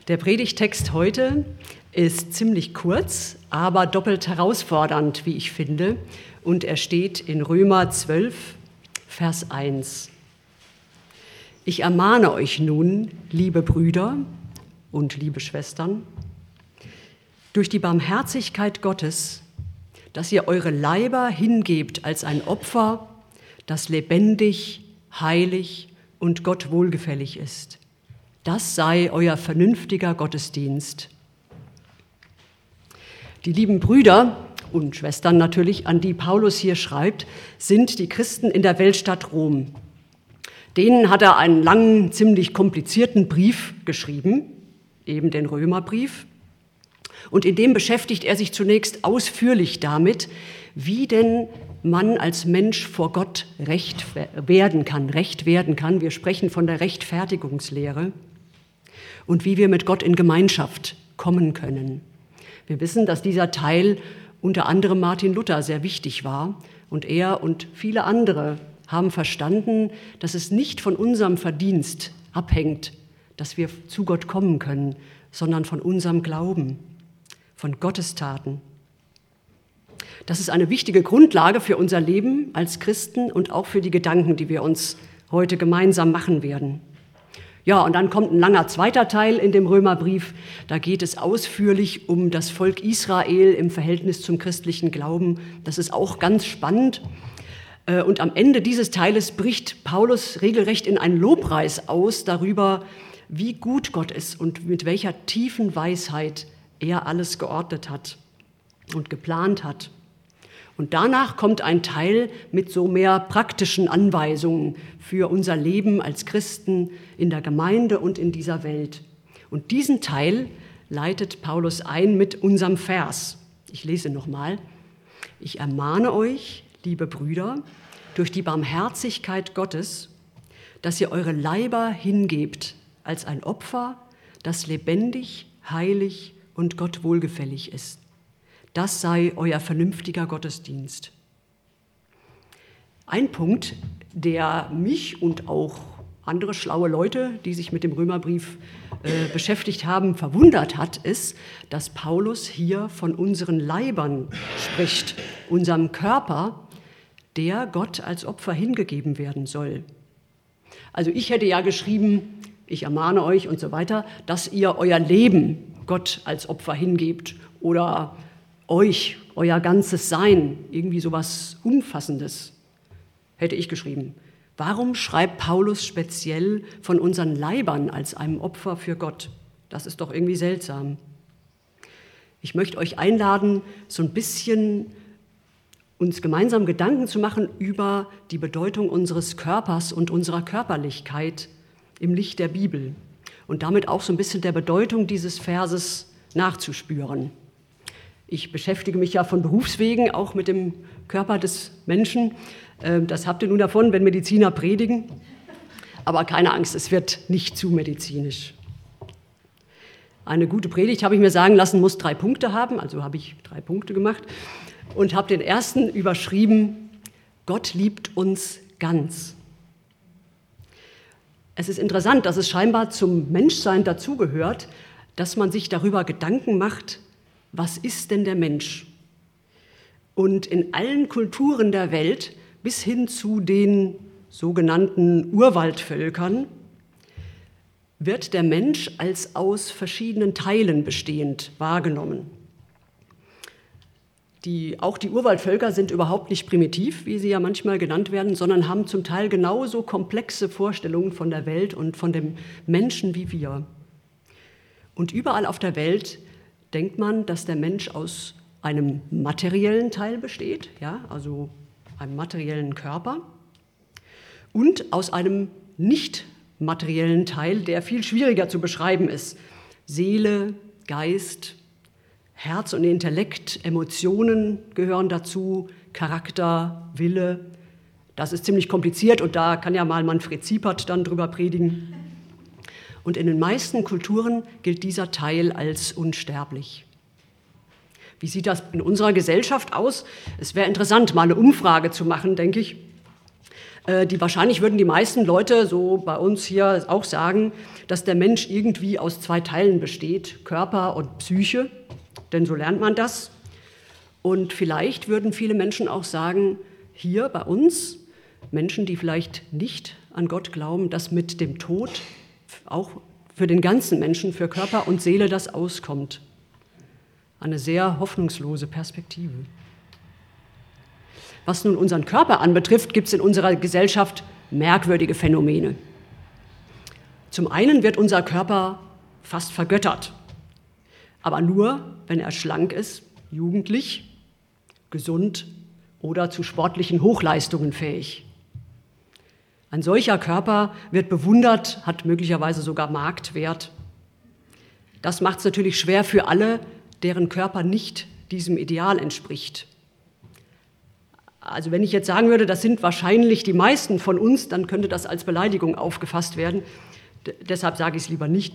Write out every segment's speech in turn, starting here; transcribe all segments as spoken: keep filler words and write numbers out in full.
Der Predigtext heute ist ziemlich kurz, aber doppelt herausfordernd, wie ich finde. Und er steht in Römer zwölf, Vers eins. Ich ermahne euch nun, liebe Brüder und liebe Schwestern, durch die Barmherzigkeit Gottes, dass ihr eure Leiber hingebt als ein Opfer, das lebendig, heilig und Gott wohlgefällig ist. Das sei euer vernünftiger Gottesdienst. Die lieben Brüder und Schwestern natürlich, an die Paulus hier schreibt, sind die Christen in der Weltstadt Rom. Denen hat er einen langen, ziemlich komplizierten Brief geschrieben, eben den Römerbrief. Und in dem beschäftigt er sich zunächst ausführlich damit, wie denn man als Mensch vor Gott recht werden kann, recht werden kann. Wir sprechen von der Rechtfertigungslehre und wie wir mit Gott in Gemeinschaft kommen können. Wir wissen, dass dieser Teil unter anderem Martin Luther sehr wichtig war und er und viele andere haben verstanden, dass es nicht von unserem Verdienst abhängt, dass wir zu Gott kommen können, sondern von unserem Glauben, von Gottes Taten. Das ist eine wichtige Grundlage für unser Leben als Christen und auch für die Gedanken, die wir uns heute gemeinsam machen werden. Ja, und dann kommt ein langer zweiter Teil in dem Römerbrief. Da geht es ausführlich um das Volk Israel im Verhältnis zum christlichen Glauben. Das ist auch ganz spannend. Und am Ende dieses Teiles bricht Paulus regelrecht in einen Lobpreis aus darüber, wie gut Gott ist und mit welcher tiefen Weisheit er alles geordnet hat und geplant hat. Und danach kommt ein Teil mit so mehr praktischen Anweisungen für unser Leben als Christen in der Gemeinde und in dieser Welt. Und diesen Teil leitet Paulus ein mit unserem Vers. Ich lese nochmal. Ich ermahne euch, liebe Brüder, durch die Barmherzigkeit Gottes, dass ihr eure Leiber hingebt als ein Opfer, das lebendig, heilig und Gott wohlgefällig ist. Das sei euer vernünftiger Gottesdienst. Ein Punkt, der mich und auch andere schlaue Leute, die sich mit dem Römerbrief äh, beschäftigt haben, verwundert hat, ist, dass Paulus hier von unseren Leibern spricht, unserem Körper, der Gott als Opfer hingegeben werden soll. Also ich hätte ja geschrieben, ich ermahne euch und so weiter, dass ihr euer Leben Gott als Opfer hingebt oder euch, euer ganzes Sein, irgendwie sowas Umfassendes, hätte ich geschrieben. Warum schreibt Paulus speziell von unseren Leibern als einem Opfer für Gott? Das ist doch irgendwie seltsam. Ich möchte euch einladen, so ein bisschen uns gemeinsam Gedanken zu machen über die Bedeutung unseres Körpers und unserer Körperlichkeit im Licht der Bibel und damit auch so ein bisschen der Bedeutung dieses Verses nachzuspüren. Ich beschäftige mich ja von Berufswegen auch mit dem Körper des Menschen. Das habt ihr nun davon, wenn Mediziner predigen. Aber keine Angst, es wird nicht zu medizinisch. Eine gute Predigt, habe ich mir sagen lassen, muss drei Punkte haben. Also habe ich drei Punkte gemacht und habe den ersten überschrieben, Gott liebt uns ganz. Es ist interessant, dass es scheinbar zum Menschsein dazugehört, dass man sich darüber Gedanken macht, was ist denn der Mensch? Und in allen Kulturen der Welt, bis hin zu den sogenannten Urwaldvölkern, wird der Mensch als aus verschiedenen Teilen bestehend wahrgenommen. Die, auch die Urwaldvölker sind überhaupt nicht primitiv, wie sie ja manchmal genannt werden, sondern haben zum Teil genauso komplexe Vorstellungen von der Welt und von dem Menschen wie wir. Und überall auf der Welt denkt man, dass der Mensch aus einem materiellen Teil besteht, ja, also einem materiellen Körper, und aus einem nicht materiellen Teil, der viel schwieriger zu beschreiben ist. Seele, Geist, Herz und Intellekt, Emotionen gehören dazu, Charakter, Wille. Das ist ziemlich kompliziert und da kann ja mal Manfred Ziepert dann drüber predigen. Und in den meisten Kulturen gilt dieser Teil als unsterblich. Wie sieht das in unserer Gesellschaft aus? Es wäre interessant, mal eine Umfrage zu machen, denke ich. Äh, die, wahrscheinlich würden die meisten Leute, so bei uns hier, auch sagen, dass der Mensch irgendwie aus zwei Teilen besteht, Körper und Psyche, denn so lernt man das. Und vielleicht würden viele Menschen auch sagen, hier bei uns, Menschen, die vielleicht nicht an Gott glauben, dass mit dem Tod auch für den ganzen Menschen, für Körper und Seele das auskommt. Eine sehr hoffnungslose Perspektive. Was nun unseren Körper anbetrifft, gibt es in unserer Gesellschaft merkwürdige Phänomene. Zum einen wird unser Körper fast vergöttert, aber nur, wenn er schlank ist, jugendlich, gesund oder zu sportlichen Hochleistungen fähig. Ein solcher Körper wird bewundert, hat möglicherweise sogar Marktwert. Das macht es natürlich schwer für alle, deren Körper nicht diesem Ideal entspricht. Also wenn ich jetzt sagen würde, das sind wahrscheinlich die meisten von uns, dann könnte das als Beleidigung aufgefasst werden. D- deshalb sage ich es lieber nicht.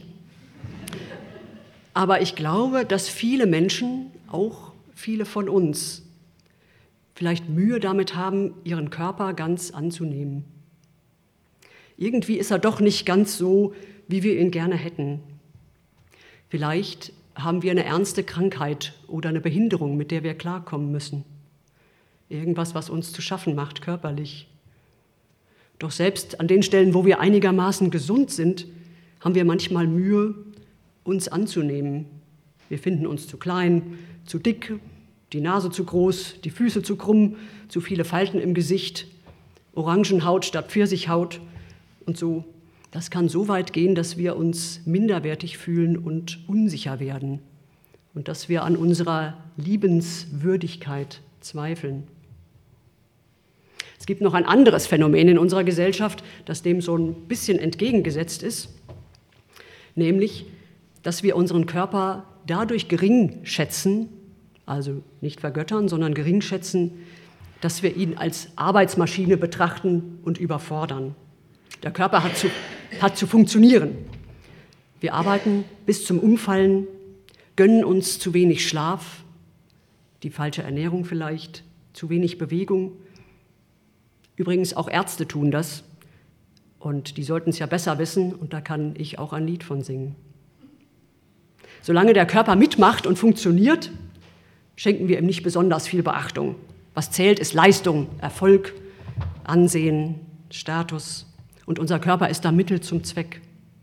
Aber ich glaube, dass viele Menschen, auch viele von uns, vielleicht Mühe damit haben, ihren Körper ganz anzunehmen. Irgendwie ist er doch nicht ganz so, wie wir ihn gerne hätten. Vielleicht haben wir eine ernste Krankheit oder eine Behinderung, mit der wir klarkommen müssen. Irgendwas, was uns zu schaffen macht, körperlich. Doch selbst an den Stellen, wo wir einigermaßen gesund sind, haben wir manchmal Mühe, uns anzunehmen. Wir finden uns zu klein, zu dick, die Nase zu groß, die Füße zu krumm, zu viele Falten im Gesicht, Orangenhaut statt Pfirsichhaut und so. Das kann so weit gehen, dass wir uns minderwertig fühlen und unsicher werden und dass wir an unserer Liebenswürdigkeit zweifeln. Es gibt noch ein anderes Phänomen in unserer Gesellschaft, das dem so ein bisschen entgegengesetzt ist, nämlich, dass wir unseren Körper dadurch gering schätzen, also nicht vergöttern, sondern gering schätzen, dass wir ihn als Arbeitsmaschine betrachten und überfordern. Der Körper hat zu, hat zu funktionieren. Wir arbeiten bis zum Umfallen, gönnen uns zu wenig Schlaf, die falsche Ernährung vielleicht, zu wenig Bewegung. Übrigens auch Ärzte tun das und die sollten es ja besser wissen und da kann ich auch ein Lied von singen. Solange der Körper mitmacht und funktioniert, schenken wir ihm nicht besonders viel Beachtung. Was zählt, ist Leistung, Erfolg, Ansehen, Status und unser Körper ist da Mittel zum Zweck.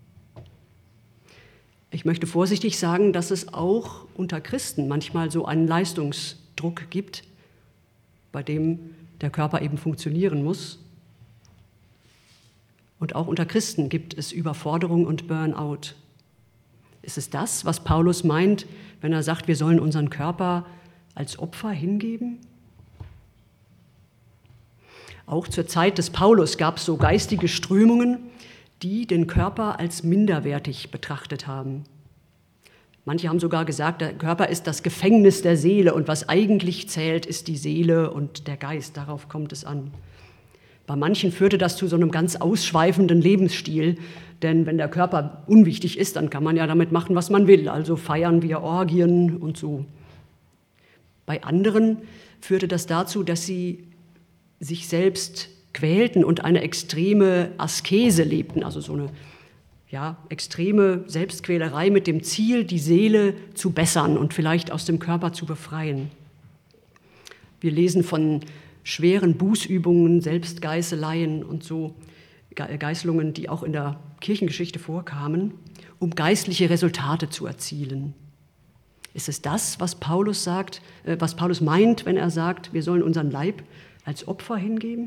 Ich möchte vorsichtig sagen, dass es auch unter Christen manchmal so einen Leistungsdruck gibt, bei dem der Körper eben funktionieren muss. Und auch unter Christen gibt es Überforderung und Burnout. Ist es das, was Paulus meint, wenn er sagt, wir sollen unseren Körper als Opfer hingeben? Auch zur Zeit des Paulus gab es so geistige Strömungen, die den Körper als minderwertig betrachtet haben. Manche haben sogar gesagt, der Körper ist das Gefängnis der Seele und was eigentlich zählt, ist die Seele und der Geist. Darauf kommt es an. Bei manchen führte das zu so einem ganz ausschweifenden Lebensstil, denn wenn der Körper unwichtig ist, dann kann man ja damit machen, was man will. Also feiern wir Orgien und so. Bei anderen führte das dazu, dass sie sich selbst quälten und eine extreme Askese lebten, also so eine ja, extreme Selbstquälerei mit dem Ziel, die Seele zu bessern und vielleicht aus dem Körper zu befreien. Wir lesen von schweren Bußübungen, Selbstgeißeleien und so Geißelungen, die auch in der Kirchengeschichte vorkamen, um geistliche Resultate zu erzielen. Ist es das, was Paulus sagt, äh, was Paulus meint, wenn er sagt, wir sollen unseren Leib als Opfer hingeben?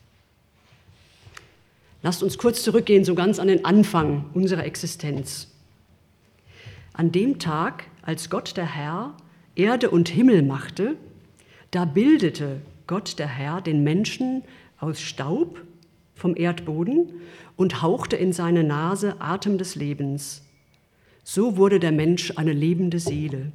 Lasst uns kurz zurückgehen, so ganz an den Anfang unserer Existenz. An dem Tag, als Gott der Herr Erde und Himmel machte, da bildete Gott der Herr den Menschen aus Staub vom Erdboden und hauchte in seine Nase Atem des Lebens. So wurde der Mensch eine lebende Seele.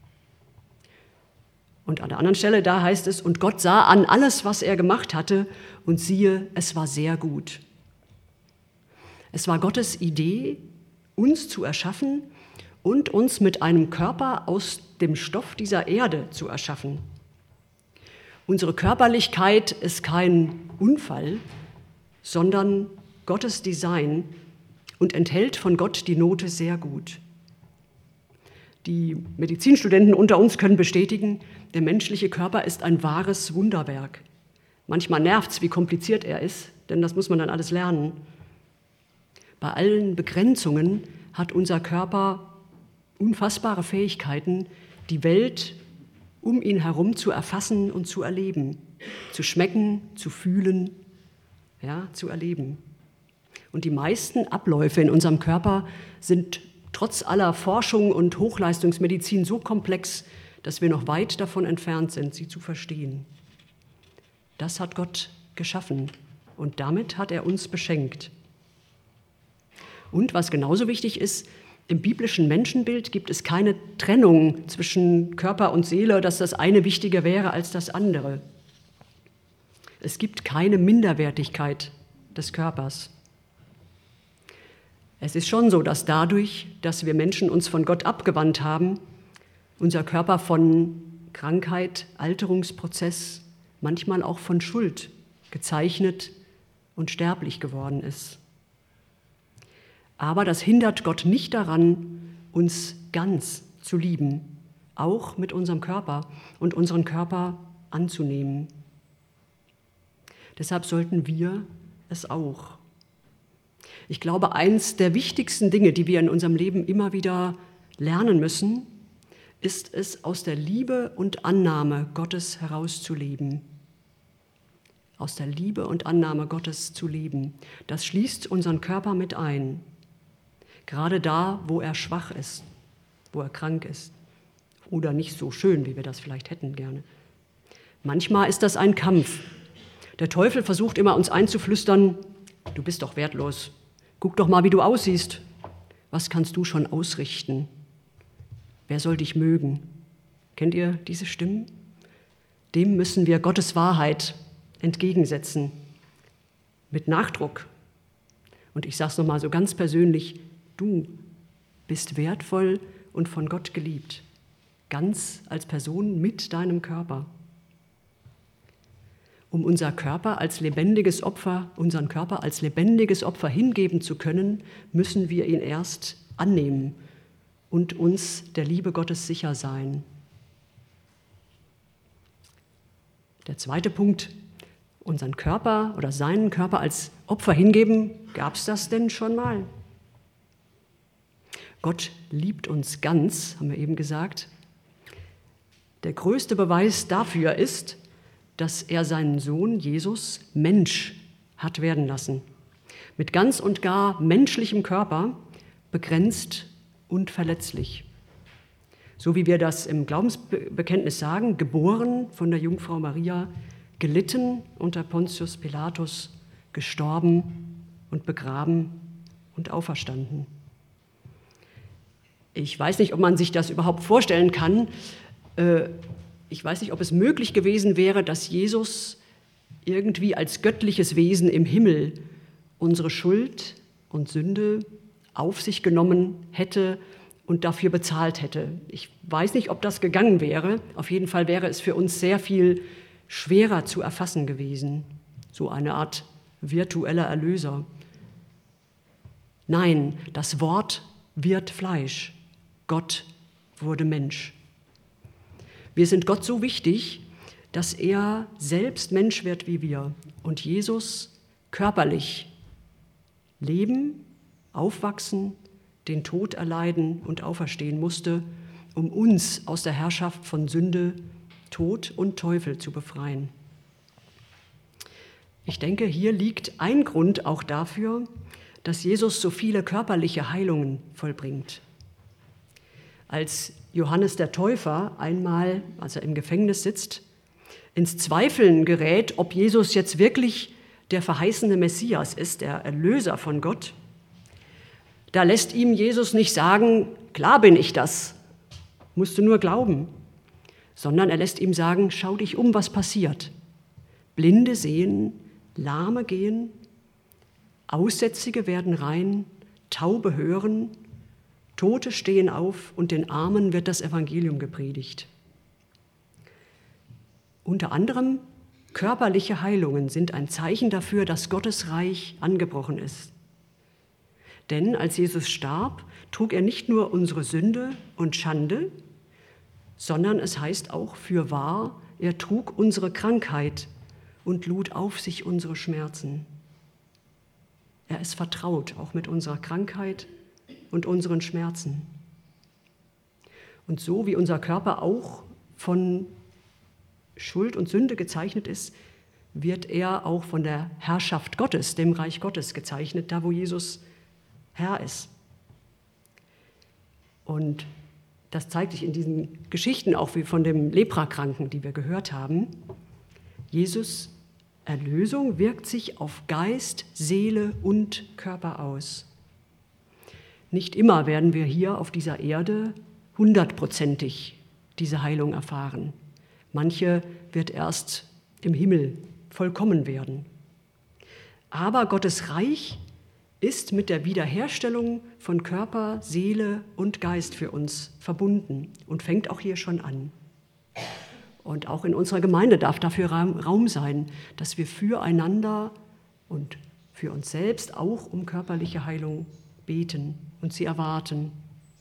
Und an der anderen Stelle, da heißt es, und Gott sah an alles, was er gemacht hatte, und siehe, es war sehr gut. Es war Gottes Idee, uns zu erschaffen und uns mit einem Körper aus dem Stoff dieser Erde zu erschaffen. Unsere Körperlichkeit ist kein Unfall, sondern Gottes Design und enthält von Gott die Note sehr gut. Die Medizinstudenten unter uns können bestätigen, der menschliche Körper ist ein wahres Wunderwerk. Manchmal nervt es, wie kompliziert er ist, denn das muss man dann alles lernen. Bei allen Begrenzungen hat unser Körper unfassbare Fähigkeiten, die Welt um ihn herum zu erfassen und zu erleben, zu schmecken, zu fühlen, ja, zu erleben. Und die meisten Abläufe in unserem Körper sind trotz aller Forschung und Hochleistungsmedizin so komplex, dass wir noch weit davon entfernt sind, sie zu verstehen. Das hat Gott geschaffen und damit hat er uns beschenkt. Und was genauso wichtig ist, im biblischen Menschenbild gibt es keine Trennung zwischen Körper und Seele, dass das eine wichtiger wäre als das andere. Es gibt keine Minderwertigkeit des Körpers. Es ist schon so, dass dadurch, dass wir Menschen uns von Gott abgewandt haben, unser Körper von Krankheit, Alterungsprozess, manchmal auch von Schuld gezeichnet und sterblich geworden ist. Aber das hindert Gott nicht daran, uns ganz zu lieben, auch mit unserem Körper und unseren Körper anzunehmen. Deshalb sollten wir es auch. Ich glaube, eins der wichtigsten Dinge, die wir in unserem Leben immer wieder lernen müssen, ist es, aus der Liebe und Annahme Gottes herauszuleben. Aus der Liebe und Annahme Gottes zu leben. Das schließt unseren Körper mit ein. Gerade da, wo er schwach ist, wo er krank ist oder nicht so schön, wie wir das vielleicht hätten gerne. Manchmal ist das ein Kampf. Der Teufel versucht immer, uns einzuflüstern, du bist doch wertlos, guck doch mal, wie du aussiehst. Was kannst du schon ausrichten? Wer soll dich mögen? Kennt ihr diese Stimmen? Dem müssen wir Gottes Wahrheit entgegensetzen, mit Nachdruck. Und ich sage es nochmal so ganz persönlich, du bist wertvoll und von Gott geliebt, ganz als Person mit deinem Körper. Um unser Körper als lebendiges Opfer, unseren Körper als lebendiges Opfer hingeben zu können, müssen wir ihn erst annehmen und uns der Liebe Gottes sicher sein. Der zweite Punkt, unseren Körper oder seinen Körper als Opfer hingeben, gab es das denn schon mal? Gott liebt uns ganz, haben wir eben gesagt. Der größte Beweis dafür ist, dass er seinen Sohn Jesus Mensch hat werden lassen. Mit ganz und gar menschlichem Körper, begrenzt und verletzlich. So wie wir das im Glaubensbekenntnis sagen, geboren von der Jungfrau Maria, gelitten unter Pontius Pilatus, gestorben und begraben und auferstanden. Ich weiß nicht, ob man sich das überhaupt vorstellen kann. Ich weiß nicht, ob es möglich gewesen wäre, dass Jesus irgendwie als göttliches Wesen im Himmel unsere Schuld und Sünde auf sich genommen hätte und dafür bezahlt hätte. Ich weiß nicht, ob das gegangen wäre. Auf jeden Fall wäre es für uns sehr viel schwerer zu erfassen gewesen. So eine Art virtueller Erlöser. Nein, das Wort wird Fleisch. Gott wurde Mensch. Wir sind Gott so wichtig, dass er selbst Mensch wird wie wir und Jesus körperlich leben, aufwachsen, den Tod erleiden und auferstehen musste, um uns aus der Herrschaft von Sünde, Tod und Teufel zu befreien. Ich denke, hier liegt ein Grund auch dafür, dass Jesus so viele körperliche Heilungen vollbringt. Als Johannes der Täufer einmal, als er im Gefängnis sitzt, ins Zweifeln gerät, ob Jesus jetzt wirklich der verheißene Messias ist, der Erlöser von Gott, da lässt ihm Jesus nicht sagen, klar bin ich das, musst du nur glauben, sondern er lässt ihm sagen, schau dich um, was passiert. Blinde sehen, Lahme gehen, Aussätzige werden rein, Taube hören, Tote stehen auf und den Armen wird das Evangelium gepredigt. Unter anderem Körperliche Heilungen sind ein Zeichen dafür, dass Gottes Reich angebrochen ist. Denn als Jesus starb, trug er nicht nur unsere Sünde und Schande, sondern es heißt auch fürwahr, er trug unsere Krankheit und lud auf sich unsere Schmerzen. Er ist vertraut, auch mit unserer Krankheit und unseren Schmerzen. Und so wie unser Körper auch von Schuld und Sünde gezeichnet ist, wird er auch von der Herrschaft Gottes, dem Reich Gottes gezeichnet, da wo Jesus Herr ist. Und das zeigt sich in diesen Geschichten auch wie von dem Leprakranken, die wir gehört haben. Jesus' Erlösung wirkt sich auf Geist, Seele und Körper aus. Nicht immer werden wir hier auf dieser Erde hundertprozentig diese Heilung erfahren. Manche wird erst im Himmel vollkommen werden. Aber Gottes Reich ist mit der Wiederherstellung von Körper, Seele und Geist für uns verbunden und fängt auch hier schon an. Und auch in unserer Gemeinde darf dafür Raum sein, dass wir füreinander und für uns selbst auch um körperliche Heilung beten und sie erwarten.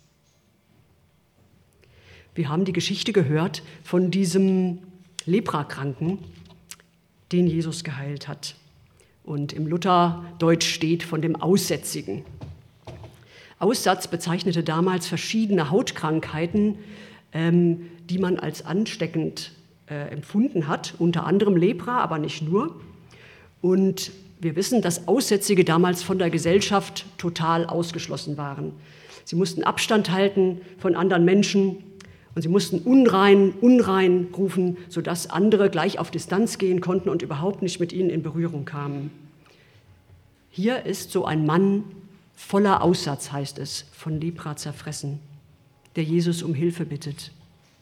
Wir haben die Geschichte gehört von diesem Leprakranken, den Jesus geheilt hat. Und im Lutherdeutsch steht von dem Aussätzigen. Aussatz bezeichnete damals verschiedene Hautkrankheiten, ähm, die man als ansteckend äh, empfunden hat, unter anderem Lepra, aber nicht nur. Und wir wissen, dass Aussätzige damals von der Gesellschaft total ausgeschlossen waren. Sie mussten Abstand halten von anderen Menschen und sie mussten unrein, unrein rufen, sodass andere gleich auf Distanz gehen konnten und überhaupt nicht mit ihnen in Berührung kamen. Hier ist so ein Mann voller Aussatz, heißt es, von Lepra zerfressen, der Jesus um Hilfe bittet.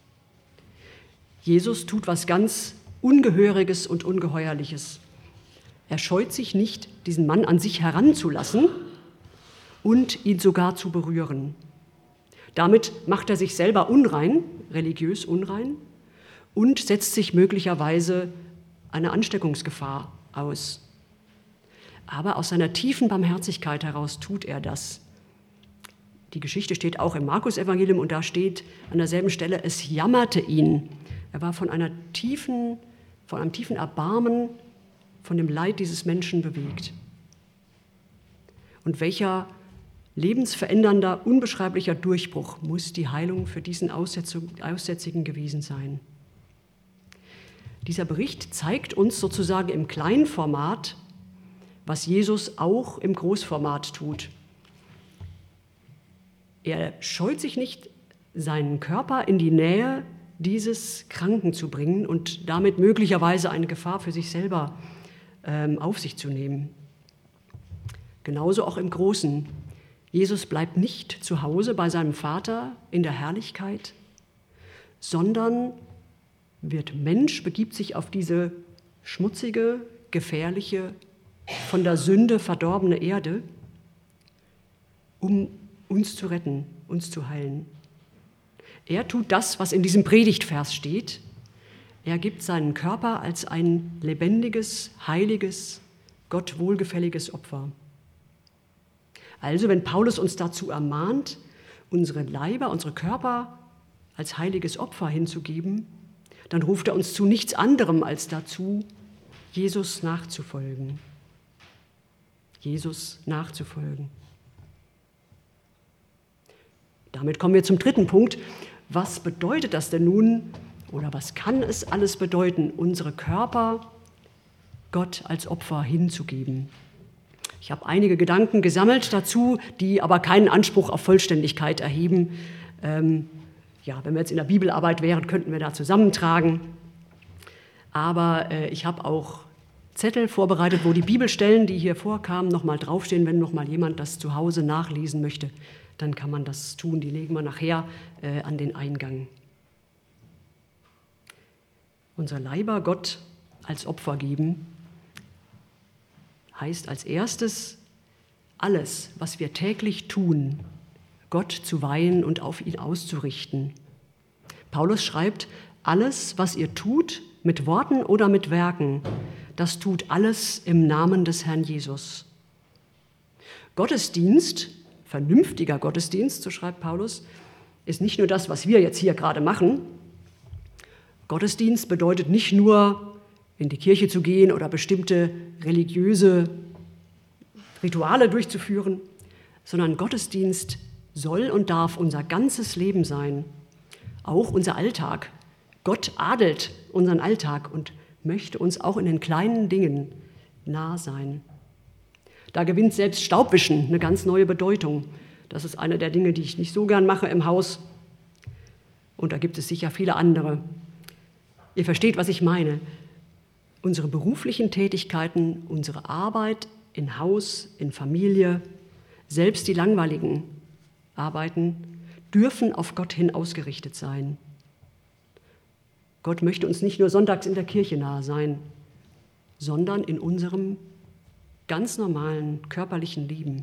Jesus tut was ganz Ungehöriges und Ungeheuerliches. Er scheut sich nicht, diesen Mann an sich heranzulassen und ihn sogar zu berühren. Damit macht er sich selber unrein, religiös unrein, und setzt sich möglicherweise einer Ansteckungsgefahr aus. Aber aus seiner tiefen Barmherzigkeit heraus tut er das. Die Geschichte steht auch im Markus-Evangelium und da steht an derselben Stelle, es jammerte ihn. Er war von einer tiefen, von einem tiefen Erbarmen, von dem Leid dieses Menschen bewegt. Und welcher lebensverändernder, unbeschreiblicher Durchbruch muss die Heilung für diesen Aussätzigen gewesen sein. Dieser Bericht zeigt uns sozusagen im Kleinformat, was Jesus auch im Großformat tut. Er scheut sich nicht, seinen Körper in die Nähe dieses Kranken zu bringen und damit möglicherweise eine Gefahr für sich selber ähm, auf sich zu nehmen. Genauso auch im Großen. Jesus bleibt nicht zu Hause bei seinem Vater in der Herrlichkeit, sondern wird Mensch, begibt sich auf diese schmutzige, gefährliche, von der Sünde verdorbene Erde, um uns zu retten, uns zu heilen. Er tut das, was in diesem Predigtvers steht. Er gibt seinen Körper als ein lebendiges, heiliges, Gott wohlgefälliges Opfer. Also, wenn Paulus uns dazu ermahnt, unsere Leiber, unsere Körper als heiliges Opfer hinzugeben, dann ruft er uns zu nichts anderem als dazu, Jesus nachzufolgen. Jesus nachzufolgen. Damit kommen wir zum dritten Punkt. Was bedeutet das denn nun, oder was kann es alles bedeuten, unsere Körper Gott als Opfer hinzugeben? Ich habe einige Gedanken gesammelt dazu, die aber keinen Anspruch auf Vollständigkeit erheben. Ähm, ja, wenn wir jetzt in der Bibelarbeit wären, könnten wir da zusammentragen. Aber äh, ich habe auch Zettel vorbereitet, wo die Bibelstellen, die hier vorkamen, nochmal draufstehen. Wenn nochmal jemand das zu Hause nachlesen möchte, dann kann man das tun. Die legen wir nachher äh, an den Eingang. Unser Leiber Gott als Opfer geben heißt als erstes, alles, was wir täglich tun, Gott zu weihen und auf ihn auszurichten. Paulus schreibt, alles, was ihr tut, mit Worten oder mit Werken, das tut alles im Namen des Herrn Jesus. Gottesdienst, vernünftiger Gottesdienst, so schreibt Paulus, ist nicht nur das, was wir jetzt hier gerade machen. Gottesdienst bedeutet nicht nur, in die Kirche zu gehen oder bestimmte religiöse Rituale durchzuführen, sondern Gottesdienst soll und darf unser ganzes Leben sein, auch unser Alltag. Gott adelt unseren Alltag und möchte uns auch in den kleinen Dingen nah sein. Da gewinnt selbst Staubwischen eine ganz neue Bedeutung. Das ist eine der Dinge, die ich nicht so gern mache im Haus. Und da gibt es sicher viele andere. Ihr versteht, was ich meine. Unsere beruflichen Tätigkeiten, unsere Arbeit in Haus, in Familie, selbst die langweiligen Arbeiten, dürfen auf Gott hin ausgerichtet sein. Gott möchte uns nicht nur sonntags in der Kirche nahe sein, sondern in unserem ganz normalen körperlichen Leben.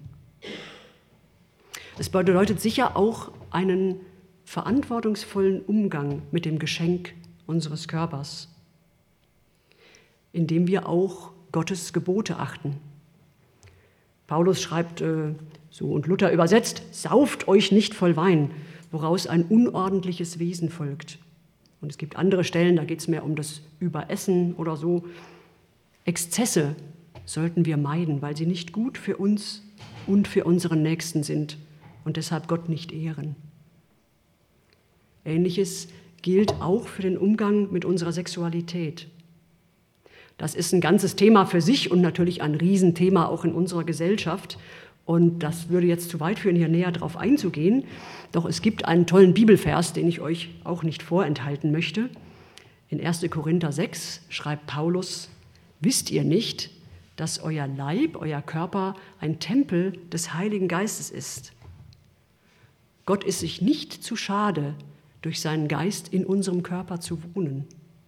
Es bedeutet sicher auch einen verantwortungsvollen Umgang mit dem Geschenk unseres Körpers, indem wir auch Gottes Gebote achten. Paulus schreibt äh, so und Luther übersetzt, sauft euch nicht voll Wein, woraus ein unordentliches Wesen folgt. Und es gibt andere Stellen, da geht es mehr um das Überessen oder so. Exzesse sollten wir meiden, weil sie nicht gut für uns und für unseren Nächsten sind und deshalb Gott nicht ehren. Ähnliches gilt auch für den Umgang mit unserer Sexualität. Das ist ein ganzes Thema für sich und natürlich ein Riesenthema auch in unserer Gesellschaft. Und das würde jetzt zu weit führen, hier näher drauf einzugehen. Doch es gibt einen tollen Bibelvers, den ich euch auch nicht vorenthalten möchte. In erster Korinther sechs schreibt Paulus, wisst ihr nicht, dass euer Leib, euer Körper ein Tempel des Heiligen Geistes ist? Gott ist sich nicht zu schade, durch seinen Geist in unserem Körper zu wohnen.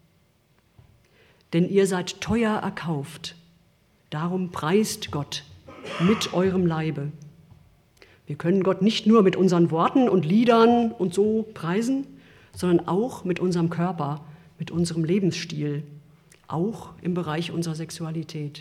Denn ihr seid teuer erkauft, darum preist Gott mit eurem Leibe. Wir können Gott nicht nur mit unseren Worten und Liedern und so preisen, sondern auch mit unserem Körper, mit unserem Lebensstil, auch im Bereich unserer Sexualität.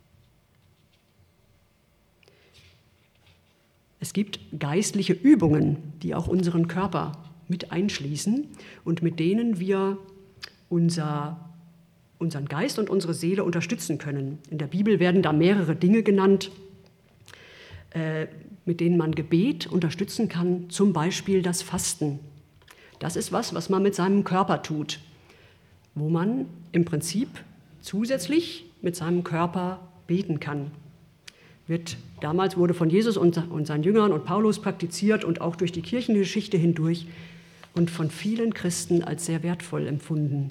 Es gibt geistliche Übungen, die auch unseren Körper mit einschließen und mit denen wir unser, unseren Geist und unsere Seele unterstützen können. In der Bibel werden da mehrere Dinge genannt, äh, mit denen man Gebet unterstützen kann, zum Beispiel das Fasten. Das ist was, was man mit seinem Körper tut, wo man im Prinzip zusätzlich mit seinem Körper beten kann. Wird, damals wurde von Jesus und, und seinen Jüngern und Paulus praktiziert und auch durch die Kirchengeschichte hindurch und von vielen Christen als sehr wertvoll empfunden.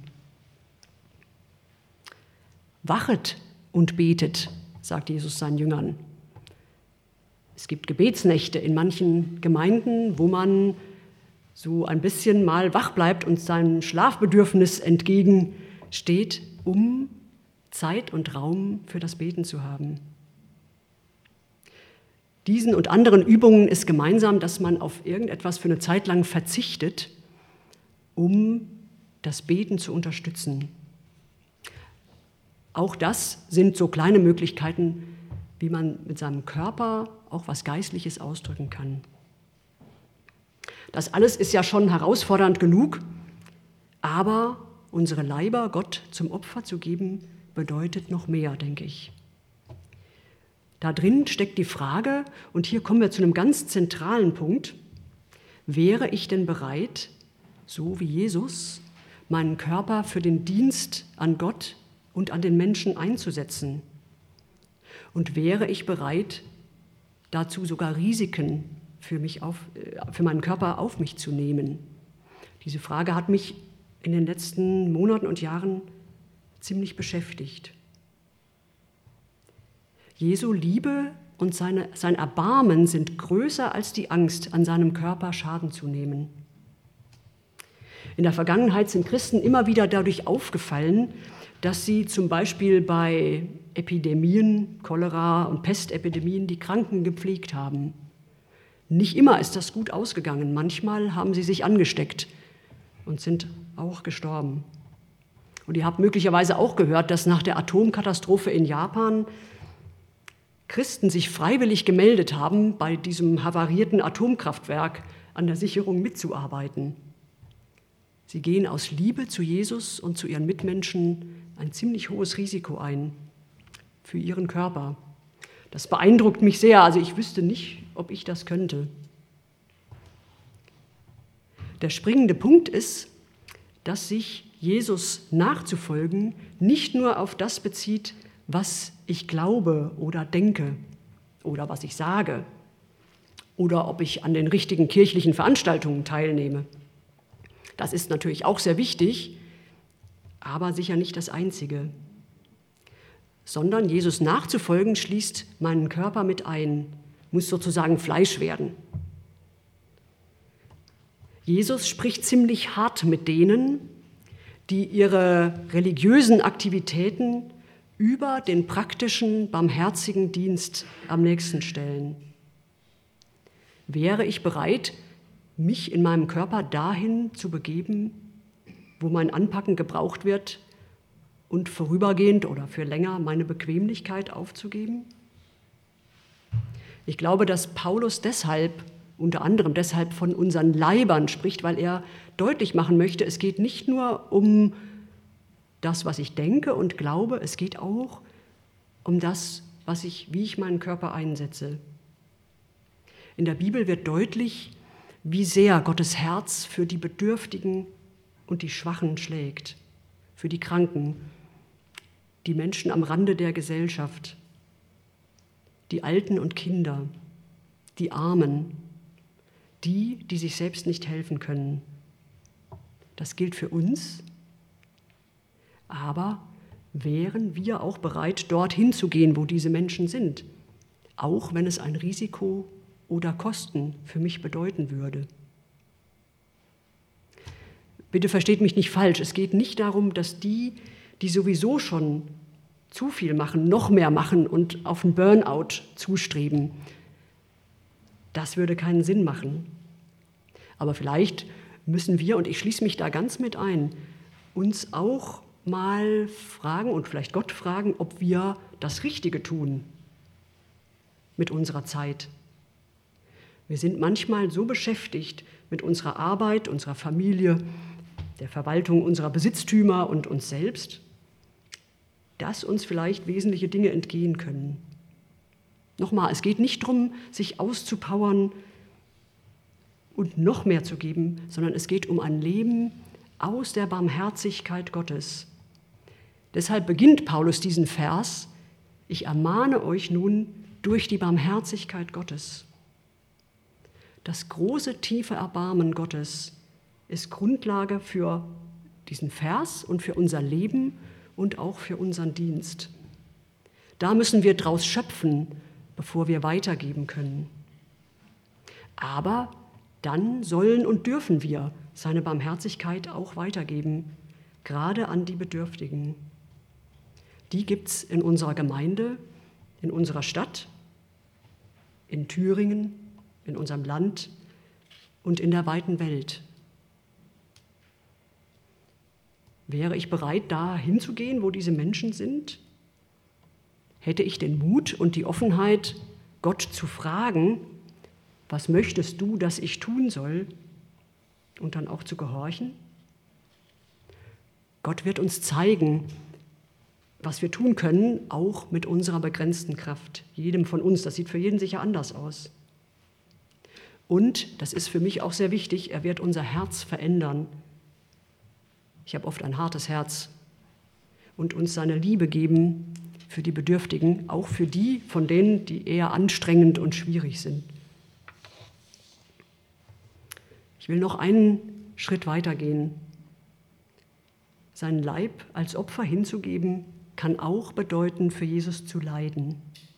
Wachet und betet, sagt Jesus seinen Jüngern. Es gibt Gebetsnächte in manchen Gemeinden, wo man so ein bisschen mal wach bleibt und seinem Schlafbedürfnis entgegensteht, um Zeit und Raum für das Beten zu haben. Diesen und anderen Übungen ist gemeinsam, dass man auf irgendetwas für eine Zeit lang verzichtet, um das Beten zu unterstützen. Auch das sind so kleine Möglichkeiten, wie man mit seinem Körper auch was Geistliches ausdrücken kann. Das alles ist ja schon herausfordernd genug, aber unsere Leiber Gott zum Opfer zu geben, bedeutet noch mehr, denke ich. Da drin steckt die Frage, und hier kommen wir zu einem ganz zentralen Punkt, wäre ich denn bereit, so wie Jesus, meinen Körper für den Dienst an Gott und an den Menschen einzusetzen? Und wäre ich bereit, dazu sogar Risiken für, mich auf, für meinen Körper auf mich zu nehmen? Diese Frage hat mich in den letzten Monaten und Jahren ziemlich beschäftigt. Jesu Liebe und seine, sein Erbarmen sind größer als die Angst, an seinem Körper Schaden zu nehmen. In der Vergangenheit sind Christen immer wieder dadurch aufgefallen, dass sie zum Beispiel bei Epidemien, Cholera- und Pestepidemien die Kranken gepflegt haben. Nicht immer ist das gut ausgegangen. Manchmal haben sie sich angesteckt und sind auch gestorben. Und ihr habt möglicherweise auch gehört, dass nach der Atomkatastrophe in Japan Christen sich freiwillig gemeldet haben, bei diesem havarierten Atomkraftwerk an der Sicherung mitzuarbeiten. Sie gehen aus Liebe zu Jesus und zu ihren Mitmenschen ein ziemlich hohes Risiko ein für ihren Körper. Das beeindruckt mich sehr, also ich wüsste nicht, ob ich das könnte. Der springende Punkt ist, dass sich Jesus nachzufolgen nicht nur auf das bezieht, was ich glaube oder denke oder was ich sage oder ob ich an den richtigen kirchlichen Veranstaltungen teilnehme. Das ist natürlich auch sehr wichtig, aber sicher nicht das Einzige. Sondern Jesus nachzufolgen schließt meinen Körper mit ein, muss sozusagen Fleisch werden. Jesus spricht ziemlich hart mit denen, die ihre religiösen Aktivitäten über den praktischen, barmherzigen Dienst am nächsten stellen. Wäre ich bereit, mich in meinem Körper dahin zu begeben, wo mein Anpacken gebraucht wird und vorübergehend oder für länger meine Bequemlichkeit aufzugeben? Ich glaube, dass Paulus deshalb, unter anderem deshalb von unseren Leibern spricht, weil er deutlich machen möchte, es geht nicht nur um das, was ich denke und glaube, es geht auch um das, was ich, wie ich meinen Körper einsetze. In der Bibel wird deutlich, wie sehr Gottes Herz für die Bedürftigen und die Schwachen schlägt, für die Kranken, die Menschen am Rande der Gesellschaft, die Alten und Kinder, die Armen, die, die sich selbst nicht helfen können. Das gilt für uns, aber wären wir auch bereit, dorthin zu gehen, wo diese Menschen sind, auch wenn es ein Risiko oder Kosten für mich bedeuten würde. Bitte versteht mich nicht falsch, es geht nicht darum, dass die, die sowieso schon zu viel machen, noch mehr machen und auf einen Burnout zustreben. Das würde keinen Sinn machen. Aber vielleicht müssen wir, und ich schließe mich da ganz mit ein, uns auch mal fragen und vielleicht Gott fragen, ob wir das Richtige tun mit unserer Zeit. Wir sind manchmal so beschäftigt mit unserer Arbeit, unserer Familie, der Verwaltung unserer Besitztümer und uns selbst, dass uns vielleicht wesentliche Dinge entgehen können. Nochmal, es geht nicht darum, sich auszupowern und noch mehr zu geben, sondern es geht um ein Leben aus der Barmherzigkeit Gottes. Deshalb beginnt Paulus diesen Vers: Ich ermahne euch nun durch die Barmherzigkeit Gottes. Das große, tiefe Erbarmen Gottes ist Grundlage für diesen Vers und für unser Leben und auch für unseren Dienst. Da müssen wir draus schöpfen, bevor wir weitergeben können. Aber dann sollen und dürfen wir seine Barmherzigkeit auch weitergeben, gerade an die Bedürftigen. Die gibt es in unserer Gemeinde, in unserer Stadt, in Thüringen, in unserem Land und in der weiten Welt. Wäre ich bereit, da hinzugehen, wo diese Menschen sind? Hätte ich den Mut und die Offenheit, Gott zu fragen, was möchtest du, dass ich tun soll? Und dann auch zu gehorchen? Gott wird uns zeigen, was wir tun können, auch mit unserer begrenzten Kraft. Jedem von uns, das sieht für jeden sicher anders aus. Und, das ist für mich auch sehr wichtig, er wird unser Herz verändern. Ich habe oft ein hartes Herz. Und uns seine Liebe geben für die Bedürftigen, auch für die von denen, die eher anstrengend und schwierig sind. Ich will noch einen Schritt weitergehen. Seinen Leib als Opfer hinzugeben, kann auch bedeuten, für Jesus zu leiden.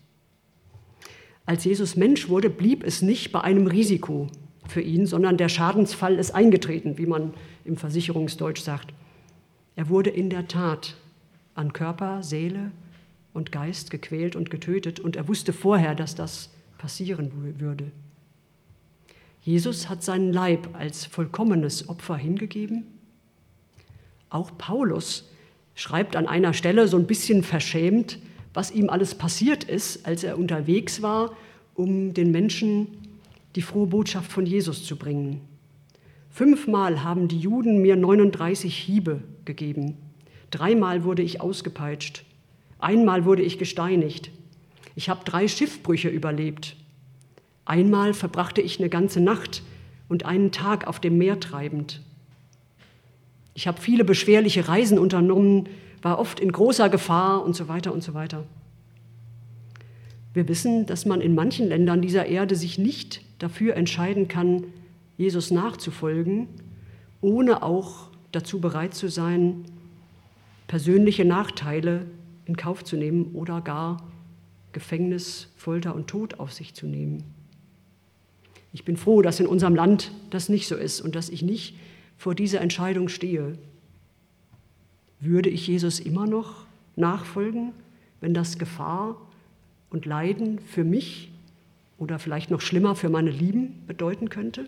Als Jesus Mensch wurde, blieb es nicht bei einem Risiko für ihn, sondern der Schadensfall ist eingetreten, wie man im Versicherungsdeutsch sagt. Er wurde in der Tat an Körper, Seele und Geist gequält und getötet und er wusste vorher, dass das passieren würde. Jesus hat seinen Leib als vollkommenes Opfer hingegeben. Auch Paulus schreibt an einer Stelle so ein bisschen verschämt, was ihm alles passiert ist, als er unterwegs war, um den Menschen die frohe Botschaft von Jesus zu bringen. Fünfmal haben die Juden mir neununddreißig Hiebe gegeben. Dreimal wurde ich ausgepeitscht. Einmal wurde ich gesteinigt. Ich habe drei Schiffbrüche überlebt. Einmal verbrachte ich eine ganze Nacht und einen Tag auf dem Meer treibend. Ich habe viele beschwerliche Reisen unternommen, war oft in großer Gefahr und so weiter und so weiter. Wir wissen, dass man in manchen Ländern dieser Erde sich nicht dafür entscheiden kann, Jesus nachzufolgen, ohne auch dazu bereit zu sein, persönliche Nachteile in Kauf zu nehmen oder gar Gefängnis, Folter und Tod auf sich zu nehmen. Ich bin froh, dass in unserem Land das nicht so ist und dass ich nicht vor dieser Entscheidung stehe. Würde ich Jesus immer noch nachfolgen, wenn das Gefahr und Leiden für mich oder vielleicht noch schlimmer für meine Lieben bedeuten könnte?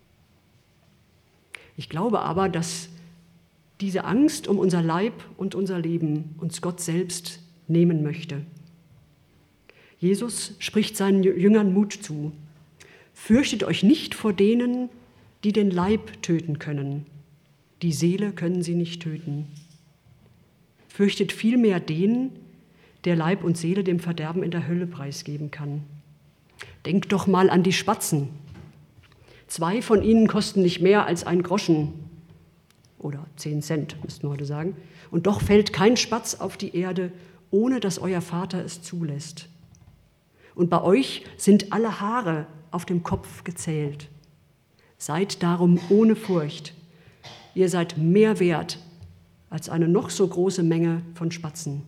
Ich glaube aber, dass diese Angst um unser Leib und unser Leben uns Gott selbst nehmen möchte. Jesus spricht seinen Jüngern Mut zu. Fürchtet euch nicht vor denen, die den Leib töten können. Die Seele können sie nicht töten. Fürchtet vielmehr den, der Leib und Seele dem Verderben in der Hölle preisgeben kann. Denkt doch mal an die Spatzen. Zwei von ihnen kosten nicht mehr als ein Groschen oder zehn Cent, müssten wir heute sagen. Und doch fällt kein Spatz auf die Erde, ohne dass euer Vater es zulässt. Und bei euch sind alle Haare auf dem Kopf gezählt. Seid darum ohne Furcht. Ihr seid mehr wert als eine noch so große Menge von Spatzen.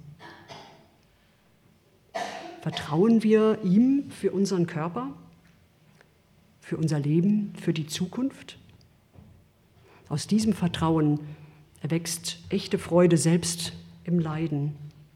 Vertrauen wir ihm für unseren Körper, für unser Leben, für die Zukunft? Aus diesem Vertrauen erwächst echte Freude selbst im Leiden.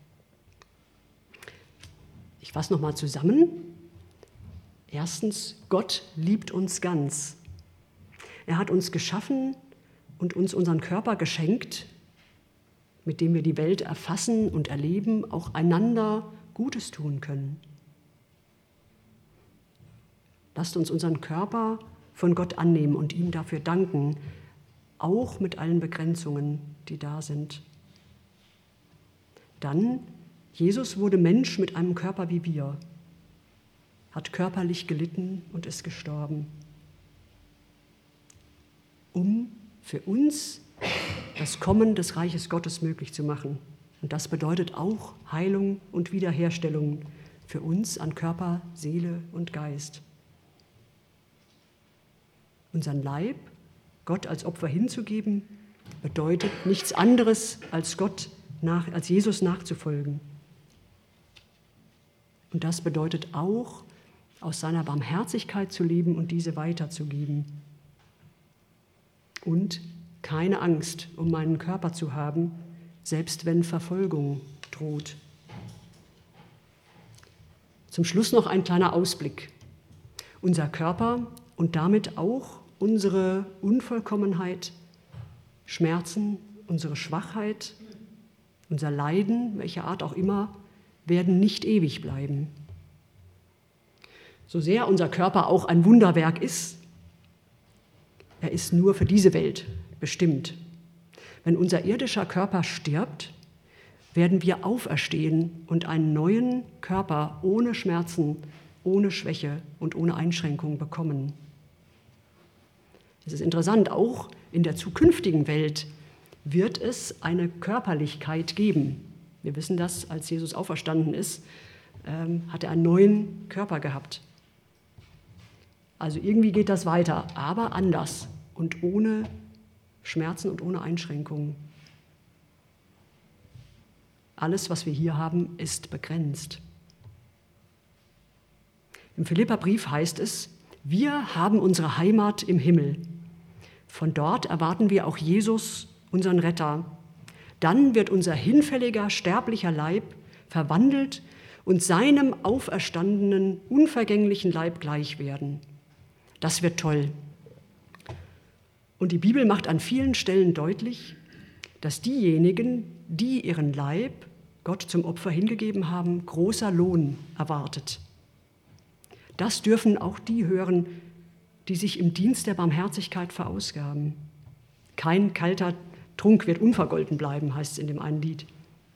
Ich fasse nochmal zusammen. Erstens, Gott liebt uns ganz. Er hat uns geschaffen und uns unseren Körper geschenkt, mit dem wir die Welt erfassen und erleben, auch einander Gutes tun können. Lasst uns unseren Körper von Gott annehmen und ihm dafür danken, auch mit allen Begrenzungen, die da sind. Dann, Jesus wurde Mensch mit einem Körper wie wir, hat körperlich gelitten und ist gestorben, um für uns das Kommen des Reiches Gottes möglich zu machen. Und das bedeutet auch Heilung und Wiederherstellung für uns an Körper, Seele und Geist. Unseren Leib Gott als Opfer hinzugeben, bedeutet nichts anderes, als Gott nach, als Jesus nachzufolgen. Und das bedeutet auch, aus seiner Barmherzigkeit zu leben und diese weiterzugeben. Und keine Angst um meinen Körper zu haben, selbst wenn Verfolgung droht. Zum Schluss noch ein kleiner Ausblick. Unser Körper und damit auch unsere Unvollkommenheit, Schmerzen, unsere Schwachheit, unser Leiden, welcher Art auch immer, werden nicht ewig bleiben. So sehr unser Körper auch ein Wunderwerk ist, er ist nur für diese Welt bestimmt. Wenn unser irdischer Körper stirbt, werden wir auferstehen und einen neuen Körper ohne Schmerzen, ohne Schwäche und ohne Einschränkung bekommen. Es ist interessant, auch in der zukünftigen Welt wird es eine Körperlichkeit geben. Wir wissen das, als Jesus auferstanden ist, ähm, hat er einen neuen Körper gehabt. Also irgendwie geht das weiter, aber anders und ohne Schmerzen und ohne Einschränkungen. Alles, was wir hier haben, ist begrenzt. Im Philipperbrief heißt es, wir haben unsere Heimat im Himmel. Von dort erwarten wir auch Jesus, unseren Retter. Dann wird unser hinfälliger, sterblicher Leib verwandelt und seinem auferstandenen, unvergänglichen Leib gleich werden. Das wird toll. Und die Bibel macht an vielen Stellen deutlich, dass diejenigen, die ihren Leib Gott zum Opfer hingegeben haben, großer Lohn erwartet. Das dürfen auch die hören, die sich im Dienst der Barmherzigkeit verausgaben. Kein kalter Trunk wird unvergolten bleiben, heißt es in dem einen Lied.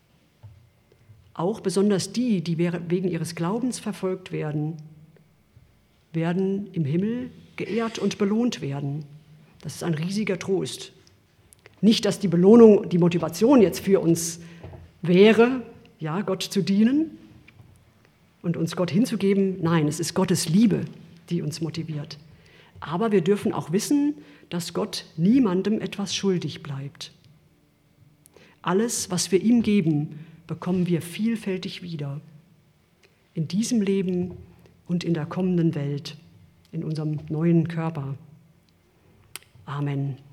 Auch besonders die, die wegen ihres Glaubens verfolgt werden, werden im Himmel geehrt und belohnt werden. Das ist ein riesiger Trost. Nicht, dass die Belohnung, die Motivation jetzt für uns wäre, ja, Gott zu dienen und uns Gott hinzugeben. Nein, es ist Gottes Liebe, die uns motiviert. Aber wir dürfen auch wissen, dass Gott niemandem etwas schuldig bleibt. Alles, was wir ihm geben, bekommen wir vielfältig wieder. In diesem Leben und in der kommenden Welt, in unserem neuen Körper. Amen.